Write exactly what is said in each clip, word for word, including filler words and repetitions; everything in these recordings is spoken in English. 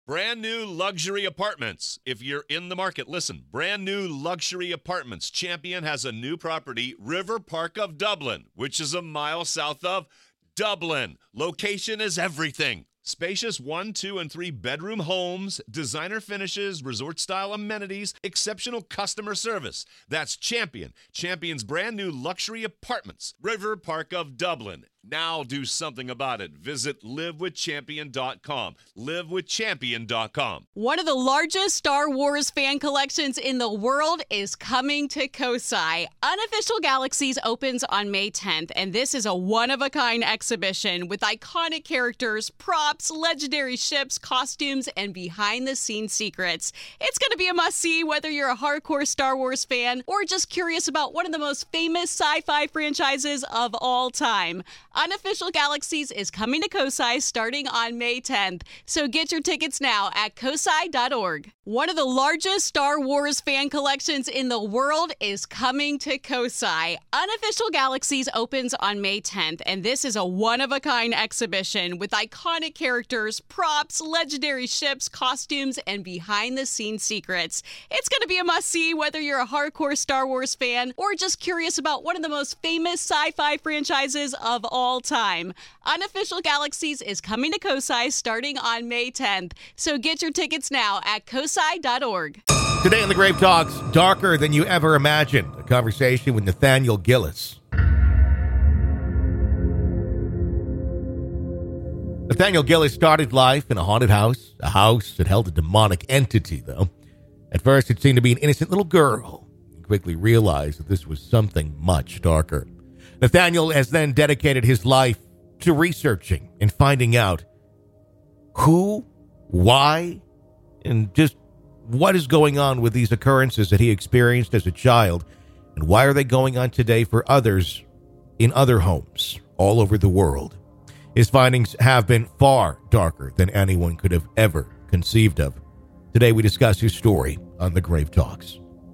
Brand new luxury apartments. If you're in the market, listen. Brand new luxury apartments. Champion has a new property, River Park of Dublin, which is a mile south of Dublin. Location is everything. Spacious one, two, and three bedroom homes, designer finishes, resort-style amenities, exceptional customer service. That's Champion. Champion's brand new luxury apartments, River Park of Dublin. Now do something about it. Visit live with champion dot com. live with champion dot com. One of the largest Star Wars fan collections in the world is coming to Kosai. Unofficial Galaxies opens on May tenth, and this is a one-of-a-kind exhibition with iconic characters, props, legendary ships, costumes, and behind-the-scenes secrets. It's going to be a must-see whether you're a hardcore Star Wars fan or just curious about one of the most famous sci-fi franchises of all time. Unofficial Galaxies is coming to Kosai starting on May tenth, so get your tickets now at kosai dot org. One of the largest Star Wars fan collections in the world is coming to Kosai. Unofficial Galaxies opens on May tenth, and this is a one-of-a-kind exhibition with iconic characters, props, legendary ships, costumes, and behind-the-scenes secrets. It's going to be a must-see whether you're a hardcore Star Wars fan or just curious about one of the most famous sci-fi franchises of all time. Unofficial Galaxies is coming to Kosai starting on May tenth, so get your tickets now at kosai dot org. Today on the Grave Talks, darker than you ever imagined. A conversation with Nathaniel Gillis. Nathaniel Gillis started life in a haunted house, a house that held a demonic entity, though. At first, it seemed to be an innocent little girl. He quickly realized that this was something much darker. Nathaniel has then dedicated his life to researching and finding out who, why, and just what is going on with these occurrences that he experienced as a child, and why are they going on today for others in other homes all over the world. His findings have been far darker than anyone could have ever conceived of. Today we discuss his story on the Grave Talks.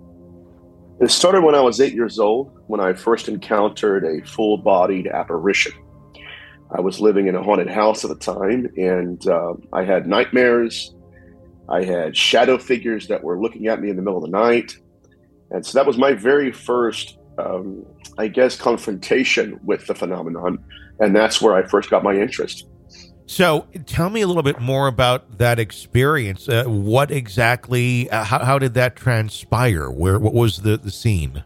It started when I was eight years old, when I first encountered a full-bodied apparition. I was living in a haunted house at the time, and uh, I had nightmares. I had shadow figures that were looking at me in the middle of the night. And so that was my very first, um, I guess, confrontation with the phenomenon. And that's where I first got my interest. So tell me a little bit more about that experience. Uh, what exactly, uh, how, how did that transpire? Where, what was the, the scene?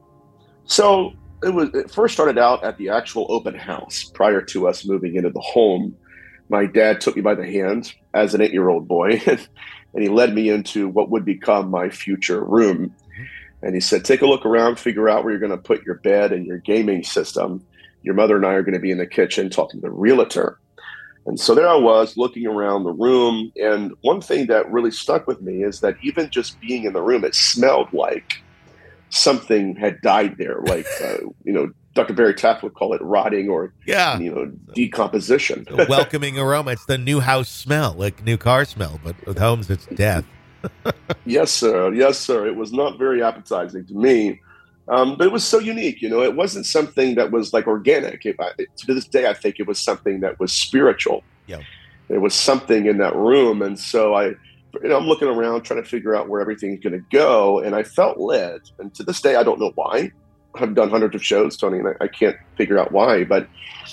So it was, it first started out at the actual open house prior to us moving into the home. My dad took me by the hand as an eight-year-old boy, and he led me into what would become my future room. And he said, take a look around, figure out where you're going to put your bed and your gaming system. Your mother and I are going to be in the kitchen talking to the realtor. And so there I was looking around the room. And one thing that really stuck with me is that even just being in the room, it smelled like something had died there. Like, uh, you know, Doctor Barry Taft would call it rotting or, yeah. you know, decomposition. A welcoming aroma. It's the new house smell, like new car smell, but with homes, it's death. Yes, sir. Yes, sir. It was not very appetizing to me. Um, but it was so unique, you know, it wasn't something that was like organic. It, I, to this day, I think it was something that was spiritual. Yeah. There was something in that room. And so I, you know, I'm looking around trying to figure out where everything's going to go. And I felt led. And to this day, I don't know why. I've done hundreds of shows, Tony, and I, I can't figure out why. But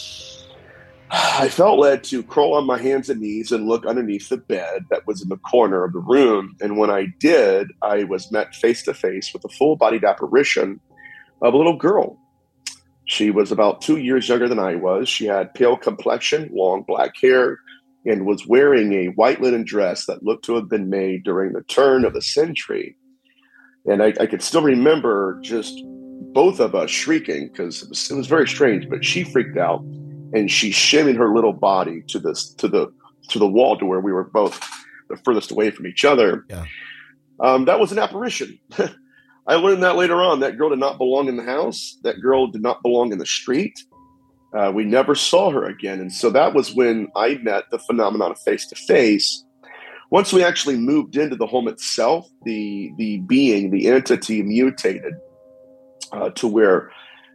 I felt led to crawl on my hands and knees and look underneath the bed that was in the corner of the room. And when I did, I was met face to face with a full-bodied apparition of a little girl. She was about two years younger than I was. She had pale complexion, long black hair, and was wearing a white linen dress that looked to have been made during the turn of the century. And I, I could still remember just both of us shrieking because it was, it was very strange, but she freaked out. And she shimmied her little body to this to the to the wall to where we were both the furthest away from each other. Yeah. Um, that was an apparition. I learned that later on. That girl did not belong in the house. That girl did not belong in the street. Uh, we never saw her again. And so that was when I met the phenomenon of face to face. Once we actually moved into the home itself, the the being, the entity mutated uh, to where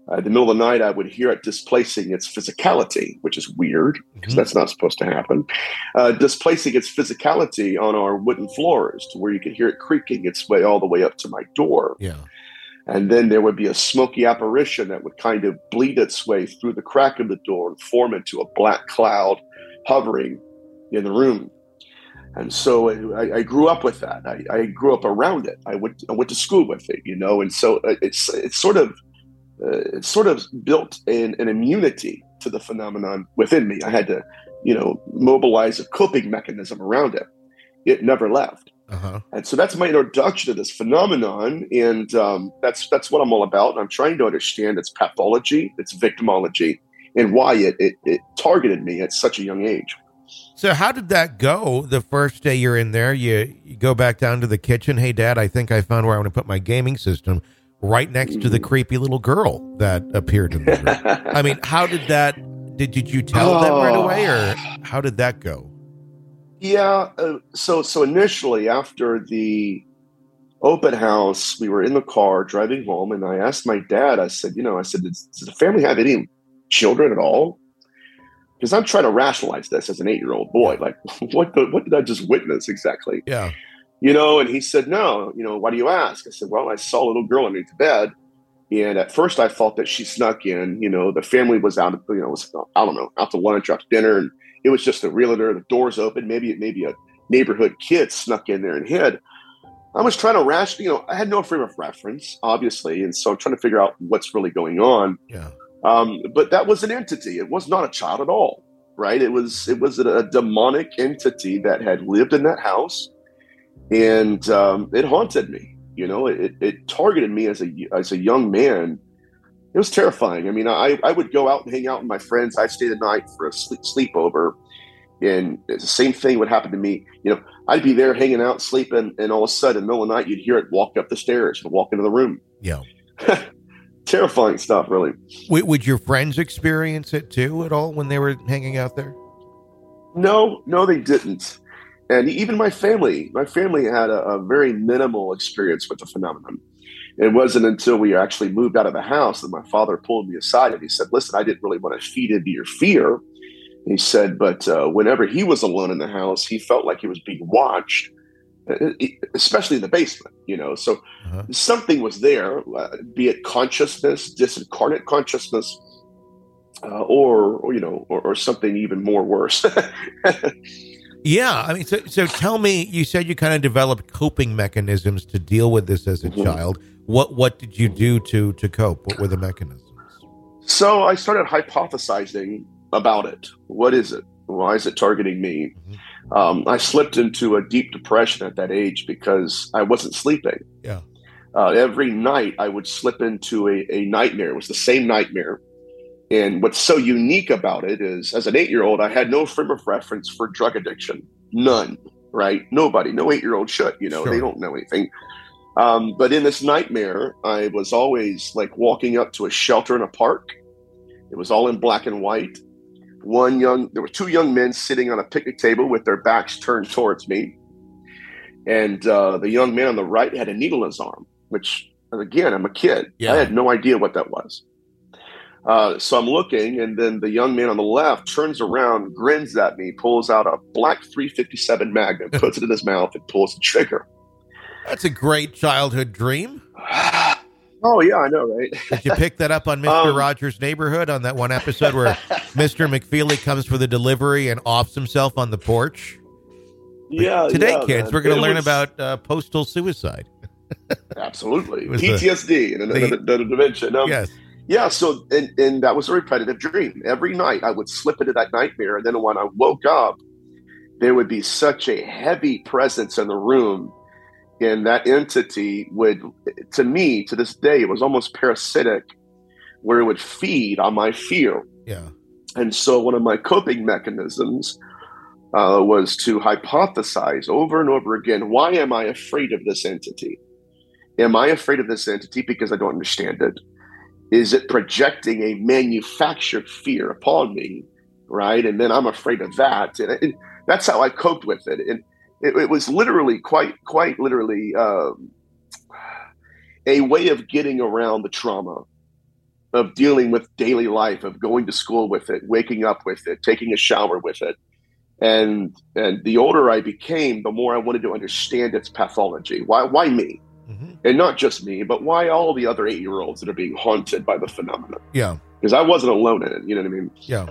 Uh, in the middle of the night, I would hear it displacing its physicality, which is weird because Mm-hmm. that's not supposed to happen. Uh, displacing its physicality on our wooden floors to where you could hear it creaking its way all the way up to my door. Yeah. And then there would be a smoky apparition that would kind of bleed its way through the crack of the door and form into a black cloud hovering in the room. And so I, I grew up with that. I, I grew up around it. I went I went to school with it, you know, and so it's it's sort of uh, it's sort of built an, an immunity to the phenomenon within me. I had to, you know, mobilize a coping mechanism around it. It never left. Uh-huh. And so that's my introduction to this phenomenon, and um, that's that's what I'm all about. And I'm trying to understand its pathology, its victimology, and why it, it it targeted me at such a young age. So how did that go the first day you're in there? You, you go back down to the kitchen. Hey, Dad, I think I found where I want to put my gaming system, right next to the creepy little girl that appeared in the room. I mean, how did that, did, did you tell them right away, or how did that go? Yeah. Uh, so so initially, after the open house, we were in the car driving home, and I asked my dad, I said, you know, I said, does, does the family have any children at all? Because I'm trying to rationalize this as an eight-year-old boy. Like, what the, what did I just witness exactly? Yeah. You know, and he said, no. You know, why do you ask? I said, well, I saw a little girl underneath the bed. And at first I thought that she snuck in. You know, the family was out, you know, was, I don't know, out to lunch, out to dinner. And it was just a realtor. The doors open. Maybe, maybe a neighborhood kid snuck in there and hid. I was trying to ration, you know, I had no frame of reference, obviously. And so I'm trying to figure out what's really going on. Yeah. Um, but that was an entity. It was not a child at all, right? It was it was a, a demonic entity that had lived in that house, and um, it haunted me. You know, it, it targeted me as a as a young man. It was terrifying. I mean, I I would go out and hang out with my friends. I'd stay the night for a sleep, sleepover, and the same thing would happen to me. You know, I'd be there hanging out, sleeping, and all of a sudden, in the middle of the night, you'd hear it walk up the stairs and walk into the room. Yeah. Terrifying stuff, really. W- would your friends experience it too at all when they were hanging out there? No, no, they didn't. And even my family, my family had a, a very minimal experience with the phenomenon. It wasn't until we actually moved out of the house that my father pulled me aside and he said, listen, I didn't really want to feed into your fear. He said, but uh, whenever he was alone in the house, he felt like he was being watched, especially in the basement, you know. So uh-huh. something was there, uh, be it consciousness, disincarnate consciousness, uh, or, or, you know, or, or something even more worse. Yeah. I mean, so, so tell me, you said you kind of developed coping mechanisms to deal with this as a mm-hmm. child. What, what did you do to, to cope? What were the mechanisms? So I started hypothesizing about it. What is it? Why is it targeting me? Mm-hmm. Um, I slipped into a deep depression at that age because I wasn't sleeping. Yeah. Uh, every night I would slip into a, a nightmare. It was the same nightmare. And what's so unique about it is, as an eight-year-old, I had no frame of reference for drug addiction. None, right? Nobody. No eight-year-old should, you know, sure. They don't know anything. Um, but in this nightmare, I was always like walking up to a shelter in a park. It was all in black and white. One young, there were two young men sitting on a picnic table with their backs turned towards me. And uh, the young man on the right had a needle in his arm, which, again, I'm a kid. Yeah. I had no idea what that was. Uh, so I'm looking, and then the young man on the left turns around, grins at me, pulls out a black three fifty-seven Magnum, puts it in his mouth, and pulls the trigger. That's a great childhood dream. Oh, yeah, I know, right? Did you pick that up on Mister Um, Rogers' Neighborhood on that one episode where Mister McFeely comes for the delivery and offs himself on the porch? Yeah. Today, yeah, kids, man. we're going to learn was... about uh, postal suicide. Absolutely. Was P T S D the, and another the, dimension. Um, yes. Yeah. So, and, and that was a repetitive dream. Every night I would slip into that nightmare. And then when I woke up, there would be such a heavy presence in the room. And that entity would, to me, to this day, it was almost parasitic, where it would feed on my fear. Yeah. And so one of my coping mechanisms uh, was to hypothesize over and over again, why am I afraid of this entity? Am I afraid of this entity because I don't understand it? Is it projecting a manufactured fear upon me, right? And then I'm afraid of that. And, and that's how I coped with it. And it, it was literally, quite, quite literally um, a way of getting around the trauma of dealing with daily life, of going to school with it, waking up with it, taking a shower with it. And and the older I became, the more I wanted to understand its pathology. Why why me? Mm-hmm. And not just me, but why all the other eight-year-olds that are being haunted by the phenomenon? Yeah. Because I wasn't alone in it. You know what I mean? Yeah.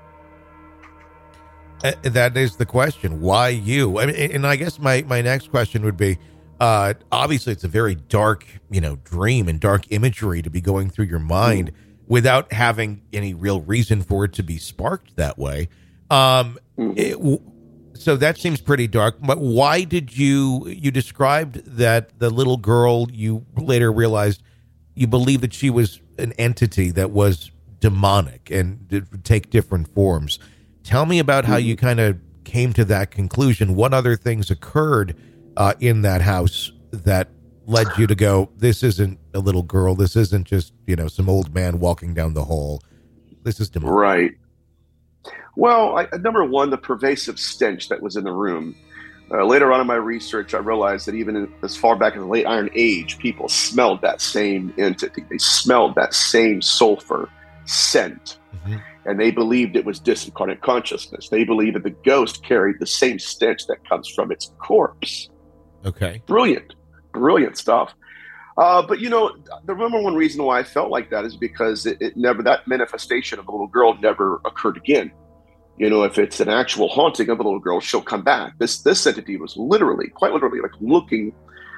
Uh, that is the question. Why you? I mean, and I guess my, my next question would be, uh, obviously it's a very dark, you know, dream and dark imagery to be going through your mind mm. without having any real reason for it to be sparked that way. Um, mm-hmm. it, so that seems pretty dark, but why did you, you described that the little girl, you later realized you believed that she was an entity that was demonic and did take different forms. Tell me about how you kind of came to that conclusion. What other things occurred uh, in that house that led you to go, this isn't a little girl. This isn't just, you know, some old man walking down the hall. This is demonic. Right. Well, I, number one, the pervasive stench that was in the room. Uh, later on in my research, I realized that even in, as far back in the late Iron Age, people smelled that same entity. They smelled that same sulfur scent. Mm-hmm. And they believed it was disincarnate consciousness. They believed that the ghost carried the same stench that comes from its corpse. Okay. Brilliant. Brilliant stuff. Uh, but, you know, the number one reason why I felt like that is because it, it never, that manifestation of a little girl never occurred again. You know, if it's an actual haunting of a little girl, she'll come back. This this entity was literally, quite literally, like looking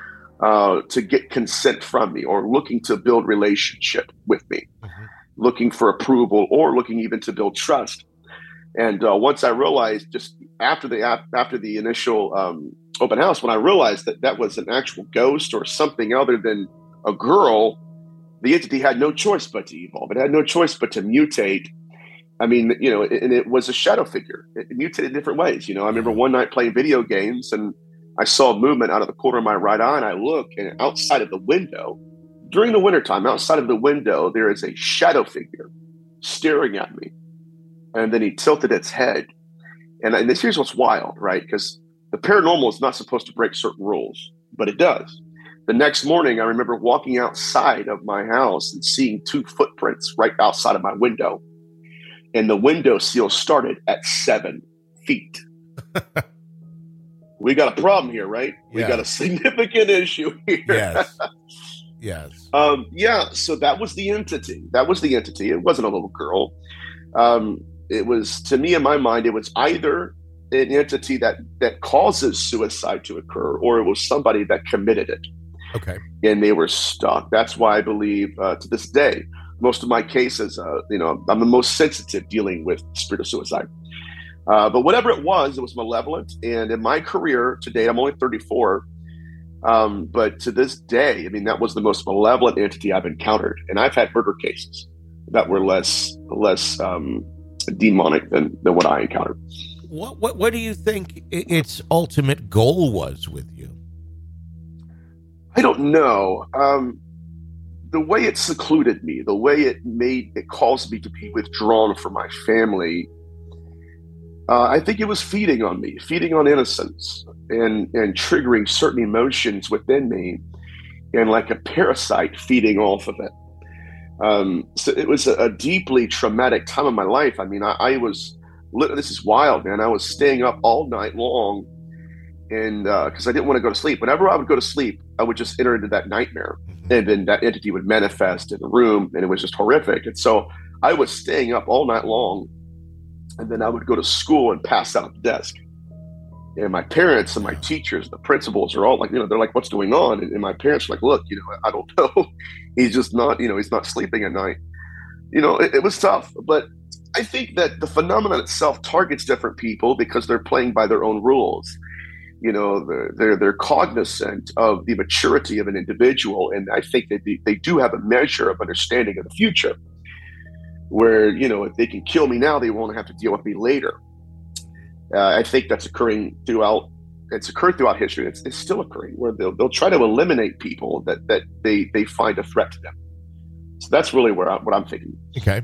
uh, to get consent from me or looking to build relationship with me. Mm-hmm. Looking for approval or looking even to build trust. And uh, once I realized, just after the after the initial um, open house, when I realized that that was an actual ghost or something other than a girl, the entity had no choice but to evolve. It had no choice but to mutate. I mean, you know, and it was a shadow figure. It mutated in different ways. You know, I remember one night playing video games and I saw movement out of the corner of my right eye, and I look, and outside of the window, during the wintertime, outside of the window, there is a shadow figure staring at me. And then he tilted its head. And, and this here's what's wild, right? Because the paranormal is not supposed to break certain rules, but it does. The next morning, I remember walking outside of my house and seeing two footprints right outside of my window. And the window seal started at seven feet. We got a problem here, right? We yeah. got a significant issue here. Yes. Yes. Um, yeah. So that was the entity. That was the entity. It wasn't a little girl. Um, it was, to me, in my mind, it was either an entity that, that causes suicide to occur, or it was somebody that committed it. Okay. And they were stuck. That's why I believe uh, to this day, most of my cases, uh, you know, I'm the most sensitive dealing with spirit of suicide. Uh, but whatever it was, it was malevolent. And in my career to date, I'm only thirty-four. Um, but to this day, I mean, that was the most malevolent entity I've encountered. And I've had murder cases that were less less um, demonic than, than what I encountered. What, what what do you think its ultimate goal was with you? I don't know. Um, the way it secluded me, the way it made it caused me to be withdrawn from my family, uh, I think it was feeding on me, feeding on innocence, and and triggering certain emotions within me, and like a parasite feeding off of it. Um, so it was a, a deeply traumatic time of my life. I mean, I, I was, this is wild, man. I was staying up all night long, and because uh, I didn't want to go to sleep. Whenever I would go to sleep, I would just enter into that nightmare, mm-hmm. and then that entity would manifest in the room, and it was just horrific. And so I was staying up all night long, and then I would go to school and pass out at the desk. And my parents and my teachers, the principals are all like, you know, they're like, what's going on? And, and my parents were like, look, you know, I don't know. He's just not, you know, he's not sleeping at night. You know, it, it was tough. But I think that the phenomenon itself targets different people because they're playing by their own rules. You know, they're, they're, they're cognizant of the maturity of an individual. And I think that they, they do have a measure of understanding of the future where, you know, if they can kill me now, they won't have to deal with me later. Uh, I think that's occurring throughout. It's occurred throughout history. It's, it's still occurring where they'll they'll try to eliminate people that that they they find a threat to them. So that's really where I, what I'm thinking. Okay.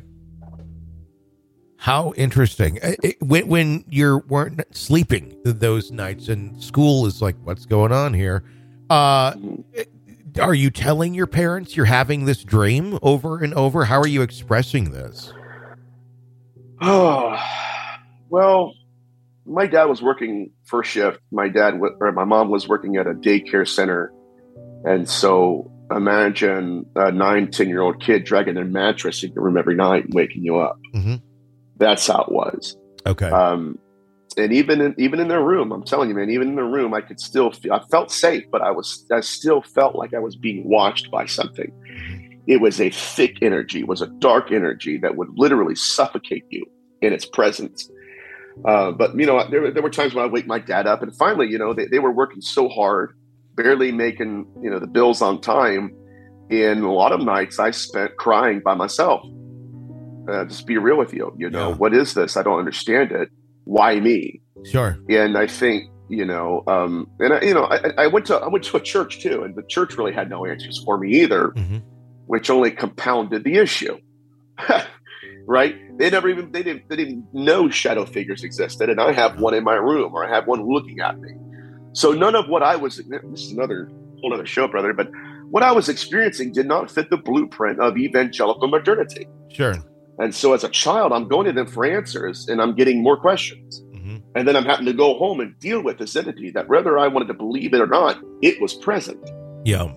How interesting. It, when when you weren't sleeping those nights and school is like, what's going on here? Uh, mm-hmm. Are you telling your parents you're having this dream over and over? How are you expressing this? Oh, well, my dad was working first shift. My dad or my mom was working at a daycare center. And so imagine a nine, ten year old kid dragging their mattress in your room every night and waking you up. Mm-hmm. That's how it was. Okay. Um, and even in, even in their room, I'm telling you, man, even in their room, I could still feel, I felt safe, but I was, I still felt like I was being watched by something. It was a thick energy, it was a dark energy that would literally suffocate you in its presence. Uh, but, you know, there, there were times when I wake my dad up, and finally, you know, they, they were working so hard, barely making, you know, the bills on time. And a lot of nights I spent crying by myself. Uh, just be real with you, you know, Yeah. What is this? I don't understand it. Why me? Sure. And I think, you know, um, and I, you know, I, I went to, I went to a church too, and the church really had no answers for me either, Mm-hmm. which only compounded the issue. Right? They never even, they didn't, they didn't know shadow figures existed. And I have one in my room, or I have one looking at me. So none of what I was, this is another whole other show, brother, but what I was experiencing did not fit the blueprint of evangelical modernity. Sure. And so as a child, I'm going to them for answers, and I'm getting more questions. Mm-hmm. And then I'm having to go home and deal with this entity that, whether I wanted to believe it or not, it was present. Yeah.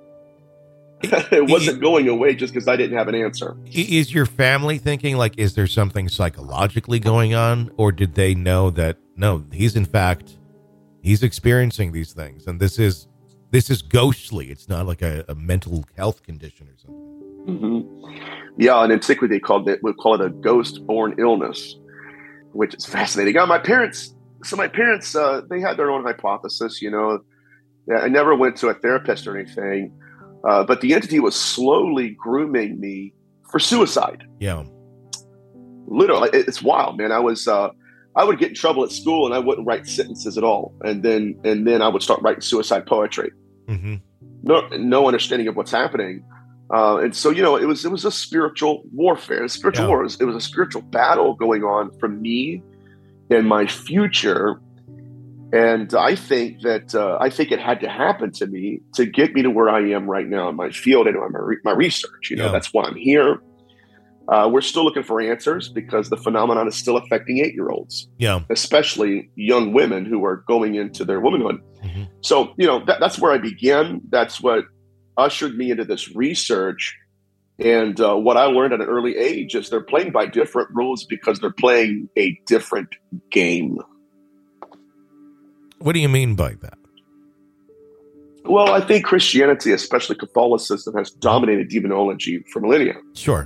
It wasn't going away just because I didn't have an answer. Is your family thinking, like, is there something psychologically going on? Or did they know that, no, he's in fact, he's experiencing these things, and this is this is ghostly. It's not like a, a mental health condition or something. Mm-hmm. Yeah, in antiquity, they called it, we call it a ghost-born illness, which is fascinating. Uh, my parents, so my parents, uh, they had their own hypothesis, you know. I never went to a therapist or anything, uh, but the entity was slowly grooming me for suicide. Yeah. Literally, it's wild, man. I was, uh, I would get in trouble at school, and I wouldn't write sentences at all, and then, and then I would start writing suicide poetry. Mm-hmm. No, no understanding of what's happening, uh, and so you know, it was, it was a spiritual warfare, a spiritual Yeah. war. It was, it was a spiritual battle going on for me and my future. And I think that uh, I think it had to happen to me to get me to where I am right now in my field and my, re- my research. You know, Yeah. that's why I'm here. Uh, we're still looking for answers because the phenomenon is still affecting eight-year-olds, Yeah. especially young women who are going into their womanhood. Mm-hmm. So, you know, that, that's where I began. That's what ushered me into this research. And uh, what I learned at an early age is they're playing by different rules because they're playing a different game. What do you mean by that? Well, I think Christianity, especially Catholicism, has dominated demonology for millennia. Sure.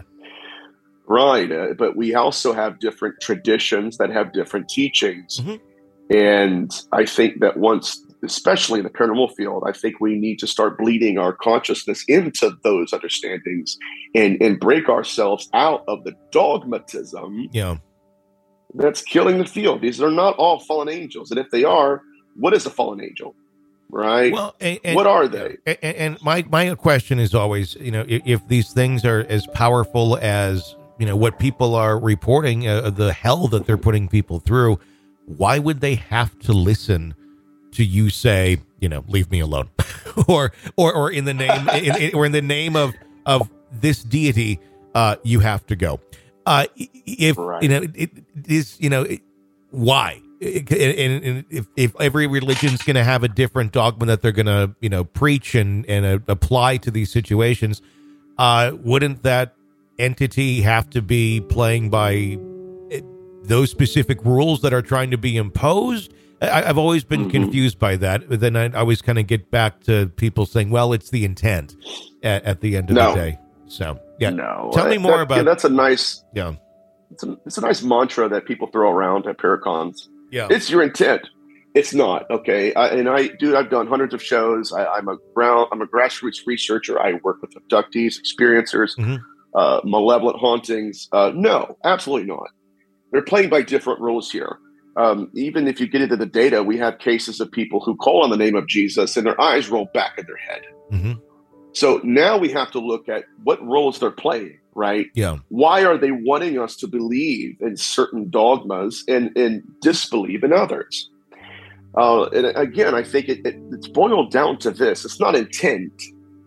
Right. Uh, but we also have different traditions that have different teachings. Mm-hmm. And I think that once, especially in the paranormal field, I think we need to start bleeding our consciousness into those understandings and, and break ourselves out of the dogmatism Yeah. that's killing the field. These are not all fallen angels. And if they are, what is a fallen angel? Right? Well, and, and, what are they? And, and my, my question is always, you know, if, if these things are as powerful as, you know, what people are reporting, uh, the hell that they're putting people through, why would they have to listen to you say, you know, leave me alone, or or or in the name in, in, or in the name of of this deity, uh, you have to go. Uh, if Right. you know it, it is, you know, it, why? It, and, and if if every religion's going to have a different dogma that they're going to, you know, preach and and uh, apply to these situations, uh, wouldn't that entity have to be playing by those specific rules that are trying to be imposed? I, I've always been Mm-hmm. confused by that. But then I always kind of get back to people saying, well, it's the intent at, at the end of No. the day. So, yeah. No. Tell me Uh, more that- about yeah, that's a nice Yeah. it's a, it's a nice mantra that people throw around at Paracons. Yeah. It's your intent. It's not. Okay. I, and I, dude, I've done hundreds of shows. I, I'm a ground, I'm a grassroots researcher. I work with abductees, experiencers, Mhm. uh, malevolent hauntings. Uh, no, absolutely not. They're playing by different rules here. Um, even if you get into the data, we have cases of people who call on the name of Jesus and their eyes roll back in their head. Mhm. So now we have to look at what roles they're playing, right? Yeah. Why are they wanting us to believe in certain dogmas and, and disbelieve in others? Uh, and again, I think it, it, it's boiled down to this. It's not intent.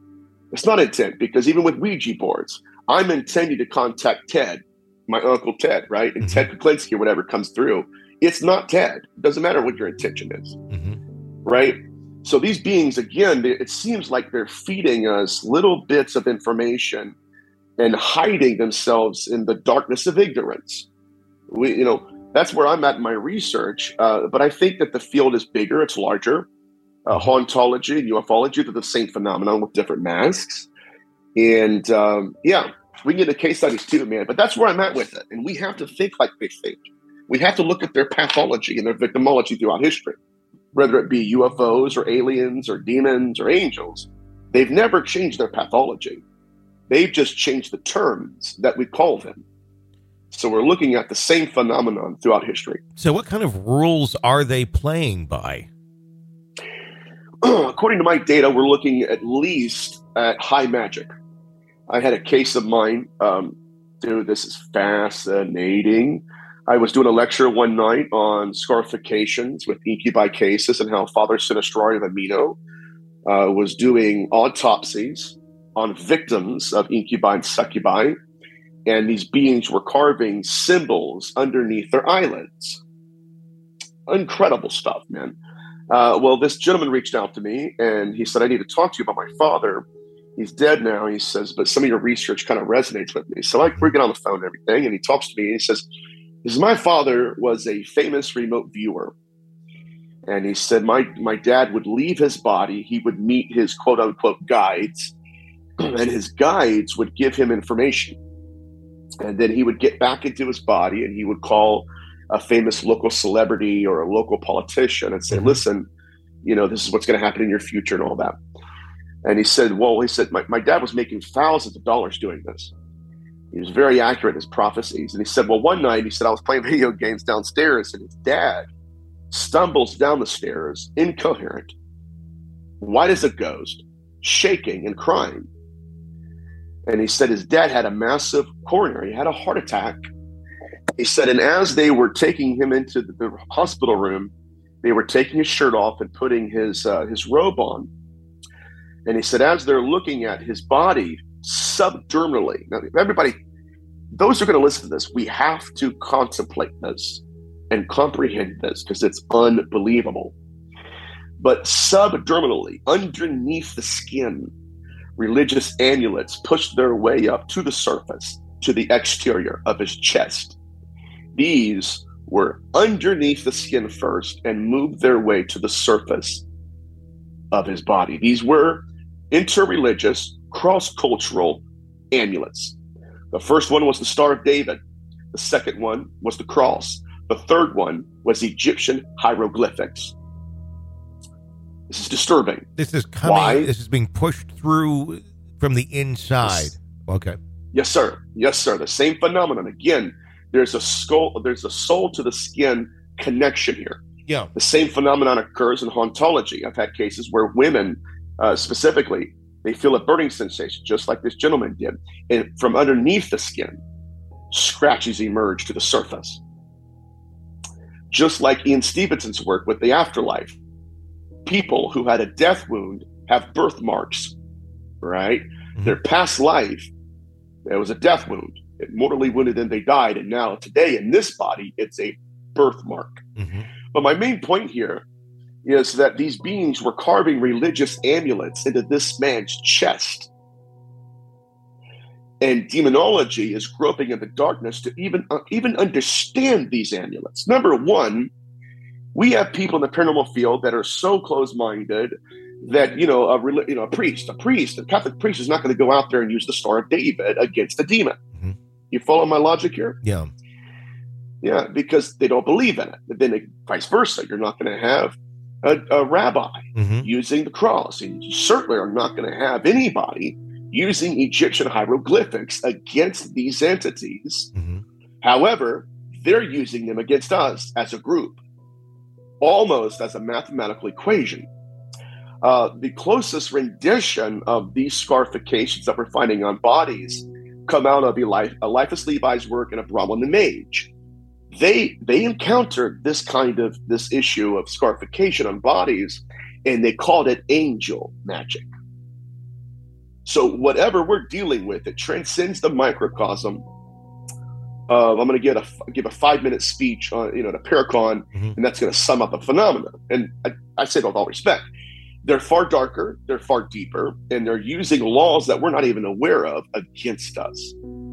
It's not intent, because even with Ouija boards, I'm intending to contact Ted, my Uncle Ted, right? And mm-hmm. Ted Kuklinski or whatever comes through. It's not Ted. It doesn't matter what your intention is, mm-hmm. right? So these beings, again, it seems like they're feeding us little bits of information and hiding themselves in the darkness of ignorance. We, you know, that's where I'm at in my research. Uh, but I think that the field is bigger, it's larger. Uh, hauntology and ufology are the same phenomenon with different masks. And um, yeah, we can get into case studies too, man. But that's where I'm at with it. And we have to think like they think. We have to look at their pathology and their victimology throughout history, whether it be U F Os or aliens or demons or angels. They've never changed their pathology. They've just changed the terms that we call them. So we're looking at the same phenomenon throughout history. So what kind of rules are they playing by? According to my data, we're looking at least at high magic. I had a case of mine. Um, dude, this is fascinating. I was doing a lecture one night on scarifications with incubi cases and how Father Sinistrari of Amino uh, was doing autopsies on victims of incubi and succubi. And these beings were carving symbols underneath their eyelids. Incredible stuff, man. Uh, well, this gentleman reached out to me and he said, I need to talk to you about my father. He's dead now. He says, but some of your research kind of resonates with me. So I, we get on the phone and everything. And he talks to me and he says, he says, my father was a famous remote viewer. And he said, my, my dad would leave his body. He would meet his quote unquote guides, and his guides would give him information. And then he would get back into his body and he would call a famous local celebrity or a local politician and say, mm-hmm. listen, you know, this is what's going to happen in your future and all that. And he said, well, he said, my, my dad was making thousands of dollars doing this. He was very accurate in his prophecies. And he said, well, one night he said, I was playing video games downstairs and his dad stumbles down the stairs, incoherent, white as a ghost, shaking and crying. And he said his dad had a massive coronary, he had a heart attack. He said, and as they were taking him into the, the hospital room, they were taking his shirt off and putting his uh, his robe on. And he said, as they're looking at his body subdermally, now everybody, those who are going to listen to this, we have to contemplate this and comprehend this because it's unbelievable. But subdermally, underneath the skin, religious amulets pushed their way up to the surface, to the exterior of his chest. These were underneath the skin first and moved their way to the surface of his body. These were interreligious, cross-cultural amulets. The first one was the Star of David. The second one was the cross. The third one was Egyptian hieroglyphics. This is disturbing. This is coming. Why? This is being pushed through from the inside. Yes. Okay. Yes, sir. Yes, sir. The same phenomenon. Again, there's a skull, there's a soul to the skin connection here. Yeah. The same phenomenon occurs in hauntology. I've had cases where women, uh, specifically, they feel a burning sensation, just like this gentleman did. And from underneath the skin, scratches emerge to the surface. Just like Ian Stevenson's work with the afterlife. People who had a death wound have birthmarks, right? Mm-hmm. Their past life, there was a death wound. It mortally wounded them, they died. And now today in this body, it's a birthmark. Mm-hmm. But my main point here is that these beings were carving religious amulets into this man's chest. And demonology is groping in the darkness to even, uh, even understand these amulets. Number one, we have people in the paranormal field that are so close-minded that, you know, a, you know, a priest, a priest, a Catholic priest is not going to go out there and use the Star of David against a demon. Mm-hmm. You follow my logic here? Yeah. Yeah, because they don't believe in it. But then it, vice versa, you're not going to have a, a rabbi mm-hmm. using the cross. And you certainly are not going to have anybody using Egyptian hieroglyphics against these entities. Mm-hmm. However, they're using them against us as a group, almost as a mathematical equation. Uh, the closest rendition of these scarifications that we're finding on bodies come out of Eli- Eliphas Levi's work and of Bronwyn the Mage. They they encountered this kind of this issue of scarification on bodies, and they called it angel magic. So whatever we're dealing with, it transcends the microcosm. Uh, I'm going to give a give a five minute speech on you know the Paracon, mm-hmm. and that's going to sum up a phenomenon. And I, I say it with all respect, they're far darker, they're far deeper, and they're using laws that we're not even aware of against us.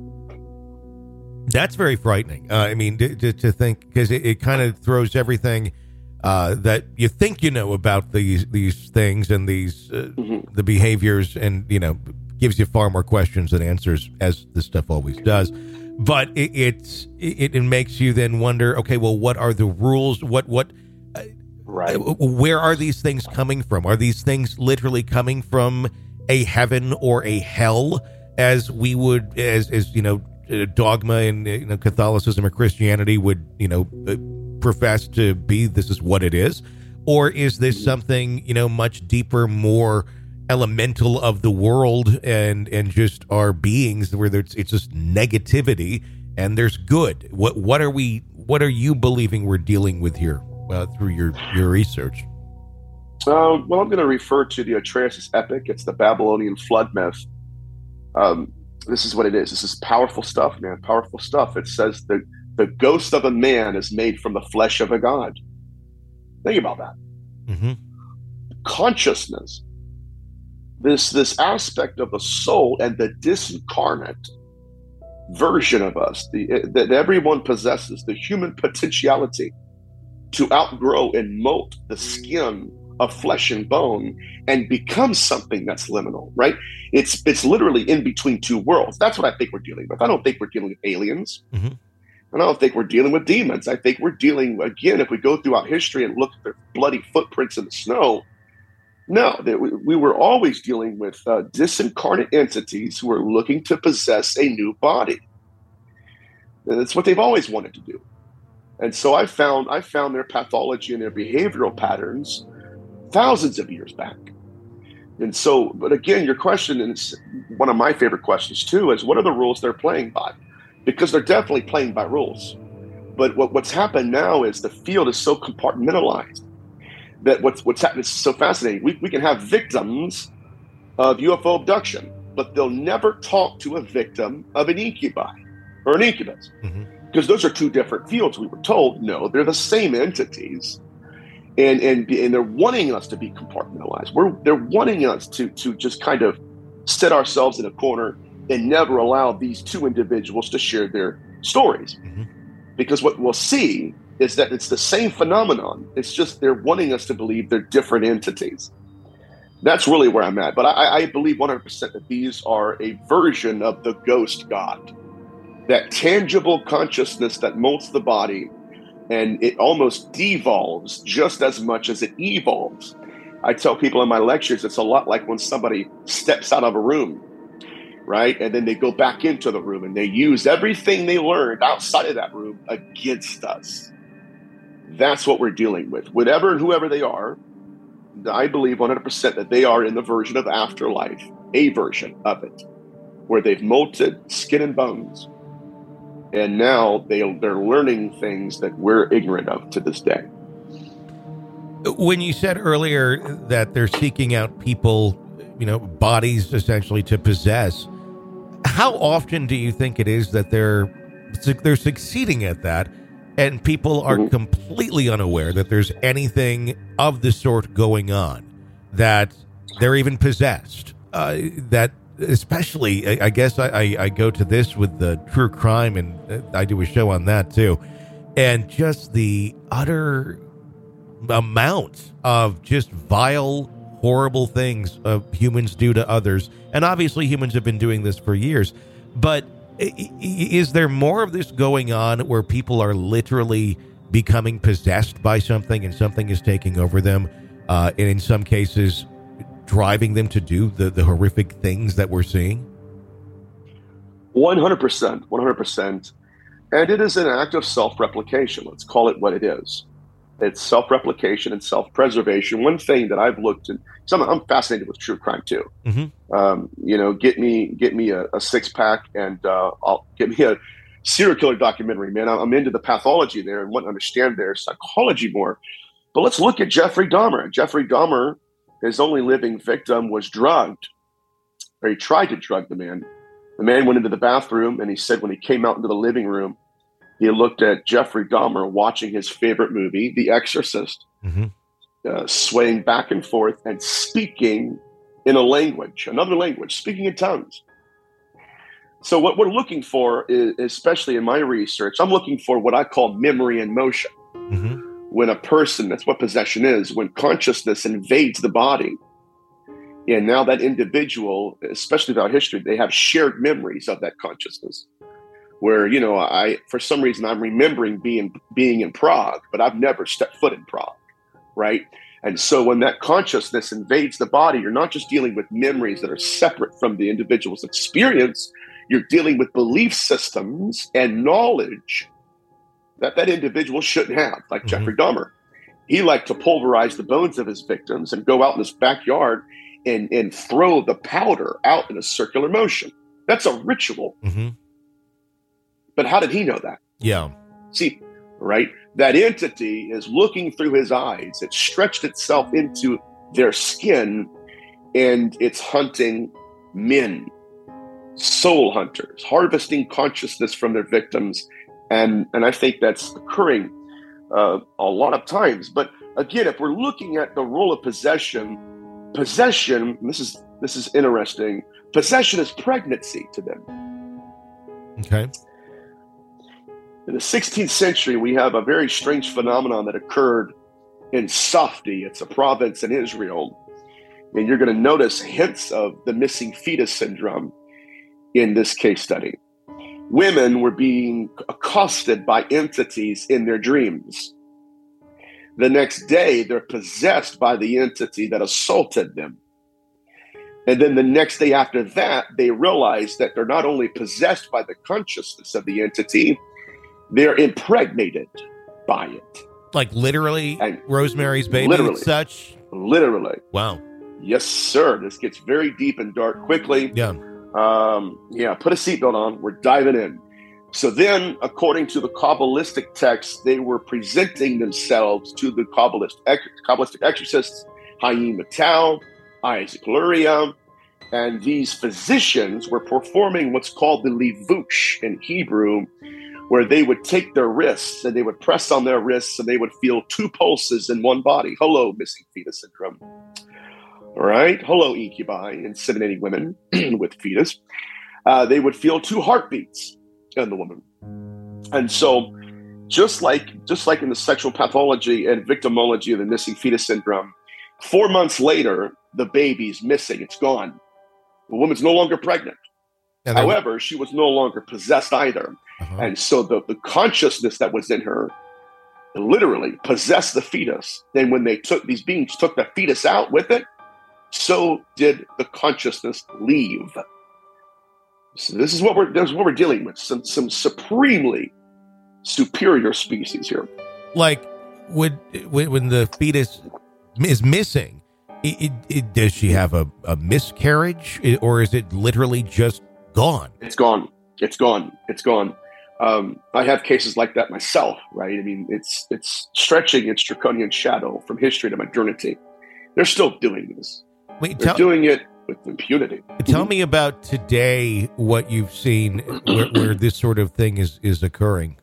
That's very frightening. Uh, I mean, to, to, to think, because it, it kind of throws everything uh, that you think you know about these these things and these uh, mm-hmm. the behaviors, and you know, gives you far more questions than answers, as this stuff always does. But it, it's it, it makes you then wonder, okay, well, what are the rules? What what uh, right? Where are these things coming from? Are these things literally coming from a heaven or a hell, as we would, as as you know, dogma and you know Catholicism or Christianity would you know profess to be? This is what it is, or is this something you know much deeper, more elemental of the world and and just our beings, where it's it's just negativity and there's good? What what are we? What are you believing we're dealing with here uh, through your your research? Uh, well, I'm going to refer to the Atreus epic. It's the Babylonian flood myth. Um, this is what it is. This is powerful stuff, man. Powerful stuff. It says the the ghost of a man is made from the flesh of a god. Think about that. Mm-hmm. Consciousness. This this aspect of the soul and the disincarnate version of us, the, that everyone possesses, the human potentiality to outgrow and molt the skin of flesh and bone and become something that's liminal, right? It's it's literally in between two worlds. That's what I think we're dealing with. I don't think we're dealing with aliens. Mm-hmm. I don't think we're dealing with demons. I think we're dealing, again, if we go throughout history and look at their bloody footprints in the snow, no, they, we, we were always dealing with uh, disincarnate entities who are looking to possess a new body. And it's what they've always wanted to do. And so I found I found their pathology and their behavioral patterns thousands of years back. And so, but again, your question, and it's one of my favorite questions too, is what are the rules they're playing by? Because they're definitely playing by rules. But what, what's happened now is the field is so compartmentalized that what's what's happening is so fascinating. We we can have victims of U F O abduction, but they'll never talk to a victim of an incubi or an incubus, mm-hmm. because those are two different fields. We were told, no, they're the same entities, and and and they're wanting us to be compartmentalized. We're they're wanting us to to just kind of sit ourselves in a corner and never allow these two individuals to share their stories, mm-hmm. because what we'll see is that it's the same phenomenon. It's just they're wanting us to believe they're different entities. That's really where I'm at. But I, I believe one hundred percent that these are a version of the ghost God, that tangible consciousness that molts the body, and it almost devolves just as much as it evolves. I tell people in my lectures, it's a lot like when somebody steps out of a room, right? And then they go back into the room and they use everything they learned outside of that room against us. That's what we're dealing with. Whatever and whoever they are, I believe one hundred percent that they are in the version of afterlife, a version of it, where they've molted skin and bones. And now they, they're learning things that we're ignorant of to this day. When you said earlier that they're seeking out people, you know, bodies essentially to possess, how often do you think it is that they're they're succeeding at that, and people are mm-hmm. completely unaware that there's anything of the sort going on, that they're even possessed? Uh, that especially, I, I guess I, I, I go to this with the true crime, and I do a show on that too, and just the utter amount of just vile, horrible things uh, humans do to others. And obviously humans have been doing this for years, but is there more of this going on where people are literally becoming possessed by something and something is taking over them, uh, and in some cases driving them to do the, the horrific things that we're seeing? one hundred percent, one hundred percent. And it is an act of self-replication. Let's call it what it is. It's self-replication and self-preservation. One thing that I've looked at, so I'm, I'm fascinated with true crime too. Mm-hmm. Um, you know, get me get me a, a six pack and uh, I'll get me a serial killer documentary, man. I'm into the pathology there and want to understand their psychology more. But let's look at Jeffrey Dahmer. Jeffrey Dahmer, his only living victim was drugged. or he tried to drug the man. The man went into the bathroom, and he said when he came out into the living room, he looked at Jeffrey Dahmer watching his favorite movie, The Exorcist, Mm-hmm. uh, swaying back and forth and speaking in a language, another language, speaking in tongues. So what we're looking for, is, especially in my research, I'm looking for what I call memory in motion. Mm-hmm. When a person, that's what possession is, when consciousness invades the body, and now that individual, especially throughout history, they have shared memories of that consciousness. Where, you know, I, for some reason, I'm remembering being being in Prague, but I've never stepped foot in Prague, right? And so when that consciousness invades the body, you're not just dealing with memories that are separate from the individual's experience, you're dealing with belief systems and knowledge that that individual shouldn't have, like Mm-hmm. Jeffrey Dahmer. He liked to pulverize the bones of his victims and go out in his backyard and, and throw the powder out in a circular motion. That's a ritual. Mm-hmm. But how did he know that? Yeah. See, right? That entity is looking through his eyes. It stretched itself into their skin, and it's hunting men, soul hunters, harvesting consciousness from their victims. And, and I think that's occurring uh, a lot of times. But again, if we're looking at the role of possession, possession, this is this is interesting, possession is pregnancy to them. Okay. In the sixteenth century, we have a very strange phenomenon that occurred in Safdi. It's a province in Israel. And you're going to notice hints of the missing fetus syndrome in this case study. Women were being accosted by entities in their dreams. The next day, they're possessed by the entity that assaulted them. And then the next day after that, they realize that they're not only possessed by the consciousness of the entity, they're impregnated by it. Like literally And Rosemary's Baby literally. and such? Literally. Wow. Yes, sir. This gets very deep and dark quickly. Yeah. Um, yeah, put a seatbelt on. We're diving in. So then, according to the Kabbalistic texts, they were presenting themselves to the Kabbalist, Kabbalistic exorcists, Haim Matau, Isaac Luria, and these physicians were performing what's called the levush in Hebrew, where they would take their wrists and they would press on their wrists and they would feel two pulses in one body. Hello, missing fetus syndrome. All right. Hello, incubi, inseminating women with fetus. Uh, they would feel two heartbeats in the woman. And so just like just like in the sexual pathology and victimology of the missing fetus syndrome, four months later, the baby's missing. It's gone. The woman's no longer pregnant. And then- However, she was no longer possessed either. Uh-huh. And so the, the consciousness that was in her literally possessed the fetus. Then when they took, these beings took the fetus out with it, so did the consciousness leave. So this is what we're this is what we're dealing with. Some some supremely superior species here. like would when, when the fetus is missing, it, it, it, does she have a, a miscarriage, or is it literally just gone? It's gone. It's gone. It's gone. Um, I have cases like that myself, right? I mean, it's it's stretching its draconian shadow from history to modernity. They're still doing this. Wait, They're tell, doing it with impunity. tell me about today, what you've seen where, where this sort of thing is, is occurring.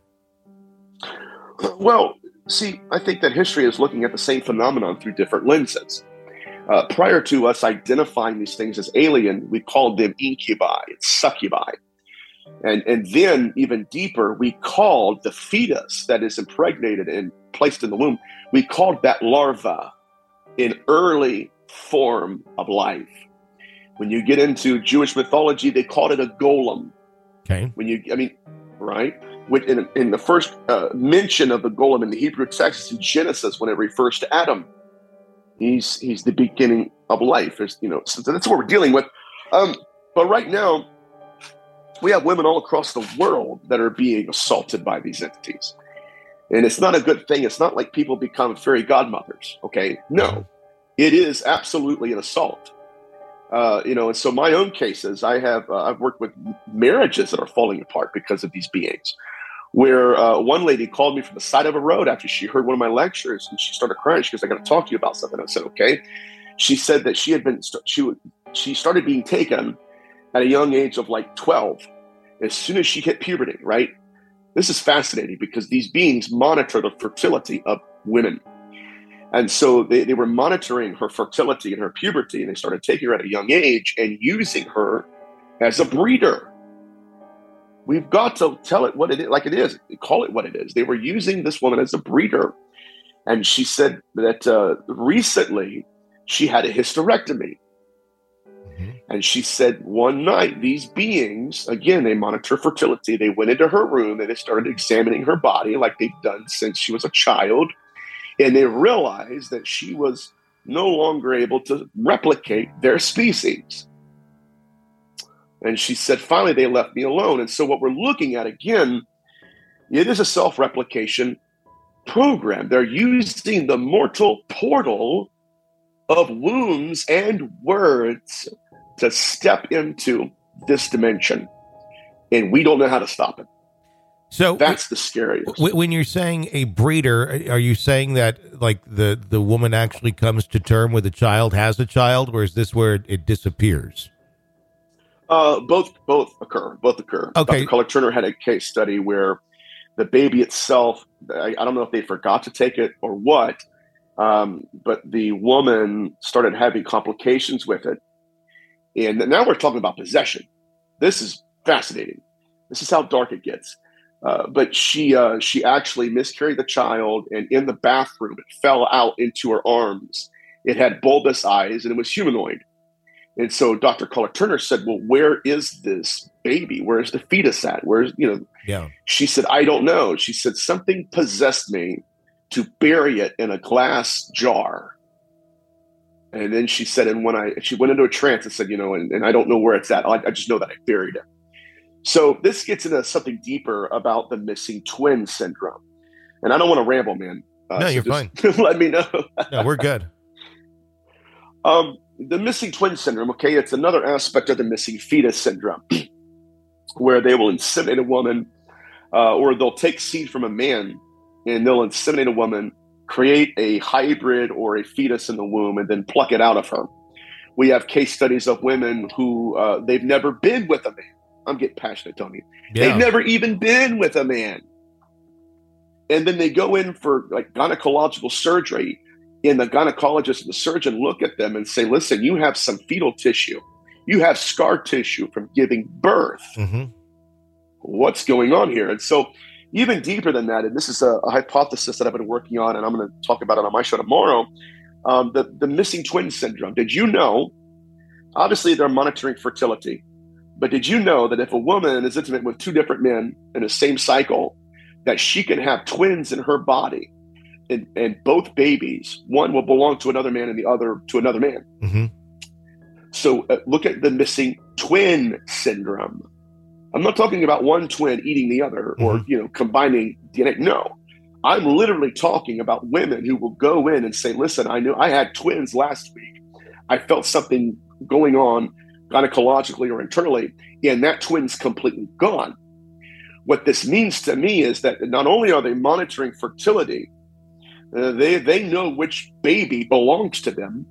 Well, see, I think that history is looking at the same phenomenon through different lenses. Uh, prior to us identifying these things as alien, we called them incubi, succubi. And, and then, even deeper, we called the fetus that is impregnated and placed in the womb, we called that larva, an early form of life. When you get into Jewish mythology, they called it a golem. Okay. When you, I mean, right? With, in, in the first uh, mention of the golem in the Hebrew text, in Genesis, when it refers to Adam, he's he's the beginning of life. There's, you know, so that's what we're dealing with. Um, but right now, we have women all across the world that are being assaulted by these entities, and it's not a good thing. It's not like people become fairy godmothers. Okay, no, it is absolutely an assault. Uh, you know, and so my own cases, I have uh, I've worked with marriages that are falling apart because of these beings. Where uh, one lady called me from the side of a road after she heard one of my lectures, and she started crying. She goes, "I got to talk to you about something." I said, "Okay." She said that she had been she she started being taken at a young age of like twelve, as soon as she hit puberty, right? This is fascinating because these beings monitor the fertility of women. And so they, they were monitoring her fertility and her puberty, and they started taking her at a young age and using her as a breeder. We've got to tell it what it is, like it is, call it what it is. They were using this woman as a breeder. And she said that uh, recently she had a hysterectomy. Mm-hmm. And she said one night, these beings, again, they monitor fertility. They went into her room and they started examining her body like they've done since she was a child. And they realized that she was no longer able to replicate their species. And she said, finally, they left me alone. And so what we're looking at, again, it is a self-replication program. They're using the mortal portal of wombs and words to step into this dimension. And we don't know how to stop it. So that's the scariest. When you're saying a breeder, are you saying that like the, the woman actually comes to term with a child, has a child, or is this where it, it disappears? Uh, both both occur. Both occur. Okay. Doctor Collar Turner had a case study where the baby itself, I, I don't know if they forgot to take it or what, um, but the woman started having complications with it. And now we're talking about possession. This is fascinating. This is how dark it gets. Uh, but she uh, she actually miscarried the child, and in the bathroom, it fell out into her arms. It had bulbous eyes, and it was humanoid. And so Doctor Collar Turner said, well, where is this baby? Where is the fetus at? Where's, you know, yeah. She said, I don't know. She said, something possessed me to bury it in a glass jar. And then she said, and when I, she went into a trance and said, you know, and, and I don't know where it's at. I, I just know that I buried it. So this gets into something deeper about the missing twin syndrome. And I don't want to ramble, man. Uh, no, so you're just fine. Let me know. No, we're good. Um, the missing twin syndrome, okay, it's another aspect of the missing fetus syndrome, where they will inseminate a woman, uh, or they'll take seed from a man, and they'll inseminate a woman, create a hybrid or a fetus in the womb, and then pluck it out of her. We have case studies of women who uh, they've never been with a man. I'm getting passionate, Tony. Yeah. They've never even been with a man. And then they go in for like gynecological surgery, and the gynecologist and the surgeon look at them and say, listen, you have some fetal tissue. You have scar tissue from giving birth. Mm-hmm. What's going on here? And so even deeper than that, and this is a, a hypothesis that I've been working on, and I'm going to talk about it on my show tomorrow, um, the, the missing twin syndrome. Did you know, obviously they're monitoring fertility, but did you know that if a woman is intimate with two different men in the same cycle, that she can have twins in her body, and, and both babies, one will belong to another man and the other to another man. Mm-hmm. So uh, look at the missing twin syndrome. I'm not talking about one twin eating the other or, mm-hmm. you know, combining D N A. No, I'm literally talking about women who will go in and say, listen, I knew I had twins last week. I felt something going on gynecologically or internally, and that twin's completely gone. What this means to me is that not only are they monitoring fertility, uh, they they know which baby belongs to them.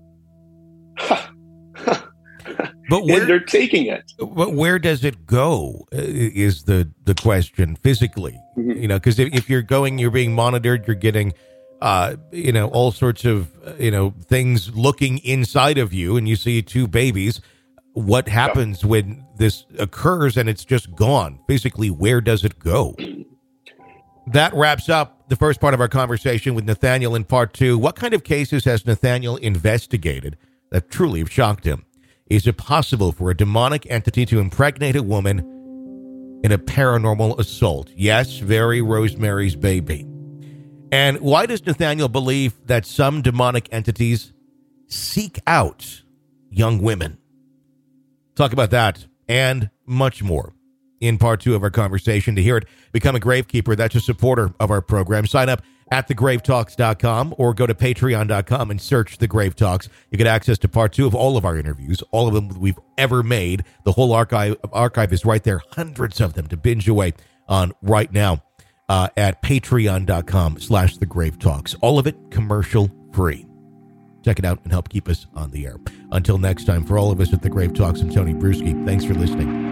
But where, and they're taking it. But where does it go is the, the question physically, mm-hmm. you know, because if, if you're going, you're being monitored, you're getting, uh, you know, all sorts of, you know, things looking inside of you, and you see two babies. What happens yeah. when this occurs and it's just gone? Physically, where does it go? That wraps up the first part of our conversation with Nathaniel in part two. What kind of cases has Nathaniel investigated that truly have shocked him? Is it possible for a demonic entity to impregnate a woman in a paranormal assault? Yes, very Rosemary's Baby. And why does Nathaniel believe that some demonic entities seek out young women? Talk about that and much more in part two of our conversation. To hear it, become a Gravekeeper. That's a supporter of our program. Sign up at the grave talks dot com or go to patreon dot com and search The Grave Talks. You get access to part two of all of our interviews, all of them we've ever made. The whole archive archive is right there, hundreds of them to binge away on right now uh, at patreon dot com slash The Grave Talks. All of it commercial free. check it out and help keep us on the air. Until next time, for all of us at the Grave Talks and Tony Bruschi, thanks for listening.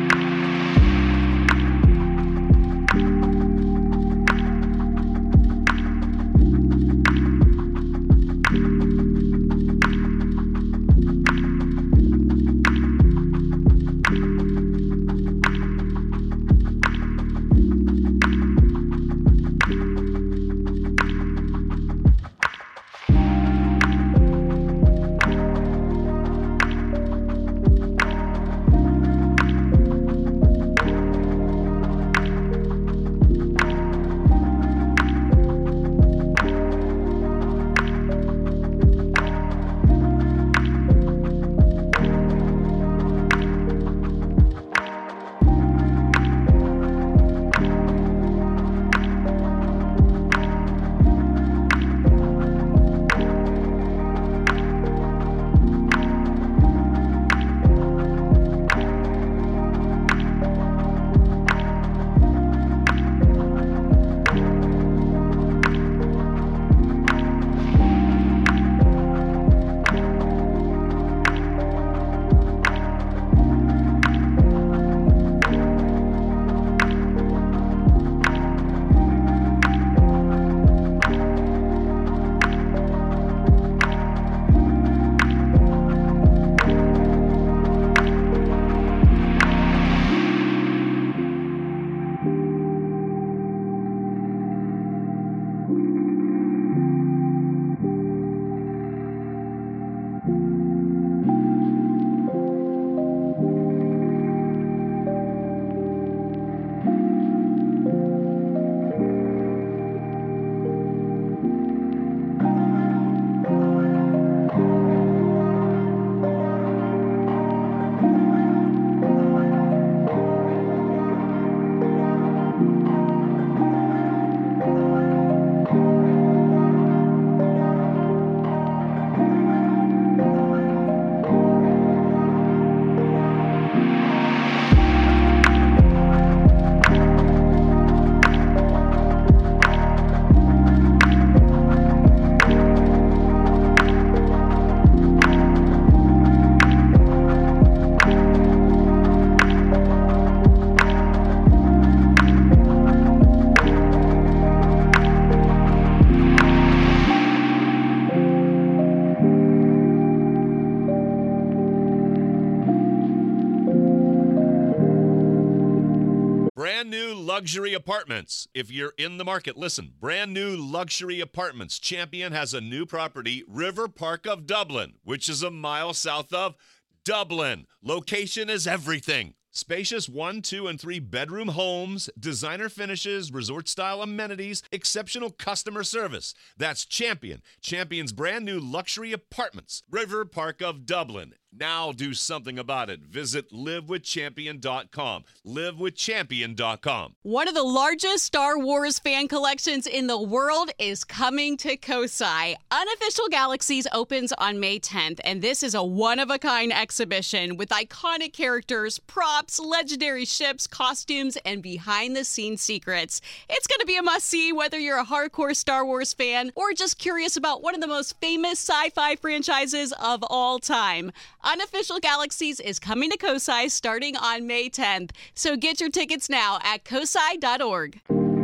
Brand new luxury apartments. If you're in the market, listen. Brand new luxury apartments. Champion has a new property, River Park of Dublin, which is a mile south of Dublin. Location is everything. Spacious one, two, and three bedroom homes, designer finishes, resort-style amenities, exceptional customer service. That's Champion. Champion's brand new luxury apartments, River Park of Dublin. Now do something about it. Visit live with champion dot com. live with champion dot com. One of the largest Star Wars fan collections in the world is coming to Kosai. Unofficial Galaxies opens on May tenth, and this is a one-of-a-kind exhibition with iconic characters, props, legendary ships, costumes, and behind-the-scenes secrets. It's going to be a must-see whether you're a hardcore Star Wars fan or just curious about one of the most famous sci-fi franchises of all time. Unofficial Galaxies is coming to Kosai starting on May tenth, so get your tickets now at kosai dot org.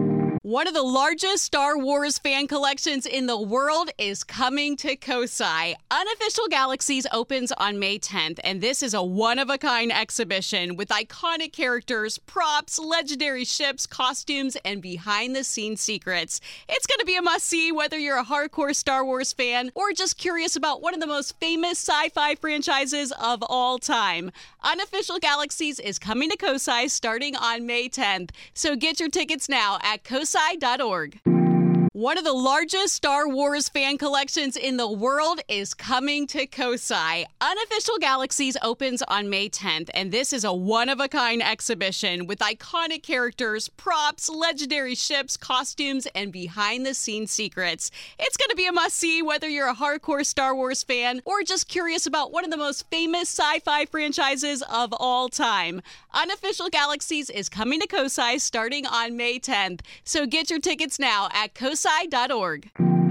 One of the largest Star Wars fan collections in the world is coming to Kosai. Unofficial Galaxies opens on May tenth, and this is a one-of-a-kind exhibition with iconic characters, props, legendary ships, costumes, and behind-the-scenes secrets. It's going to be a must-see whether you're a hardcore Star Wars fan or just curious about one of the most famous sci-fi franchises of all time. Unofficial Galaxies is coming to Kosai starting on May tenth, so get your tickets now at kosai dot org. One of the largest Star Wars fan collections in the world is coming to Kosai. Unofficial Galaxies opens on May tenth, and this is a one-of-a-kind exhibition with iconic characters, props, legendary ships, costumes, and behind-the-scenes secrets. It's going to be a must-see whether you're a hardcore Star Wars fan or just curious about one of the most famous sci-fi franchises of all time. Unofficial Galaxies is coming to Kosai starting on May tenth, so get your tickets now at kosai dot org.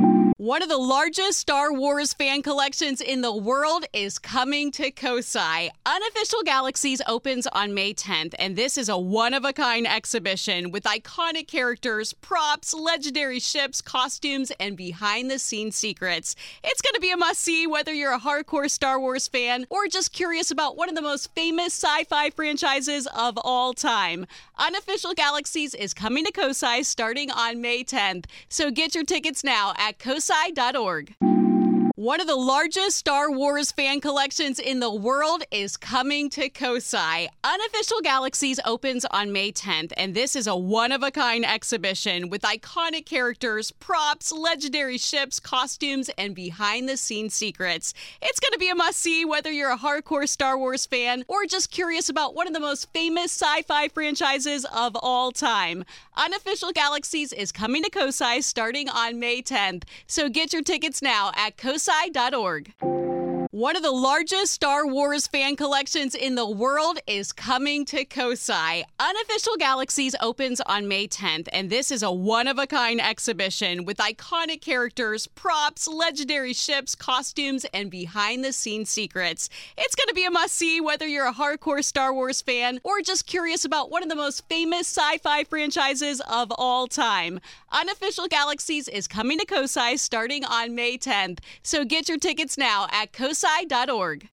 One of the largest Star Wars fan collections in the world is coming to Kosai. Unofficial Galaxies opens on May tenth, and this is a one-of-a-kind exhibition with iconic characters, props, legendary ships, costumes, and behind-the-scenes secrets. It's going to be a must-see whether you're a hardcore Star Wars fan or just curious about one of the most famous sci-fi franchises of all time. Unofficial Galaxies is coming to Kosai starting on May tenth, so get your tickets now at kosai dot org. One of the largest Star Wars fan collections in the world is coming to Kosai. Unofficial Galaxies opens on May tenth, and this is a one-of-a-kind exhibition with iconic characters, props, legendary ships, costumes, and behind-the-scenes secrets. It's going to be a must-see whether you're a hardcore Star Wars fan or just curious about one of the most famous sci-fi franchises of all time. Unofficial Galaxies is coming to Kosai starting on May tenth, so get your tickets now at kosai dot org. One of the largest Star Wars fan collections in the world is coming to Kosai. Unofficial Galaxies opens on May tenth, and this is a one-of-a-kind exhibition with iconic characters, props, legendary ships, costumes, and behind-the-scenes secrets. It's going to be a must-see whether you're a hardcore Star Wars fan or just curious about one of the most famous sci-fi franchises of all time. Unofficial Galaxies is coming to Kosai starting on May tenth, so get your tickets now at kosai dot org.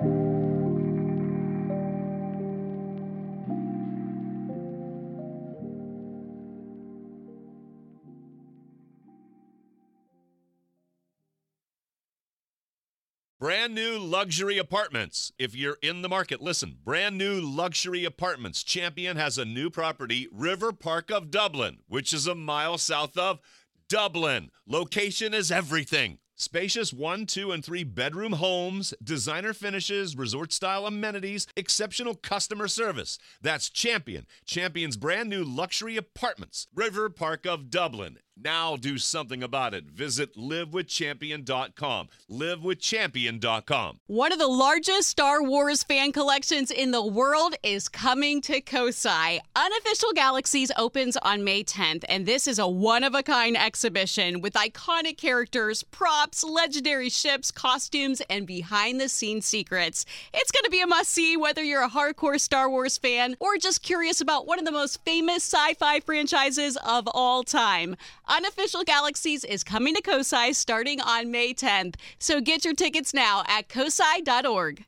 Brand new luxury apartments. If you're in the market, listen. Brand new luxury apartments. Champion has a new property, River Park of Dublin, which is a mile south of Dublin. Location is everything. Spacious one, two, and three bedroom homes, designer finishes, resort-style amenities, exceptional customer service. That's Champion. Champion's brand new luxury apartments, River Park of Dublin. Now do something about it. Visit live with champion dot com. live with champion dot com. One of the largest Star Wars fan collections in the world is coming to Kosai. Unofficial Galaxies opens on May tenth, and this is a one-of-a-kind exhibition with iconic characters, props, legendary ships, costumes, and behind-the-scenes secrets. It's going to be a must-see whether you're a hardcore Star Wars fan or just curious about one of the most famous sci-fi franchises of all time. Unofficial Galaxies is coming to Kosai starting on May tenth, so get your tickets now at kosai dot org.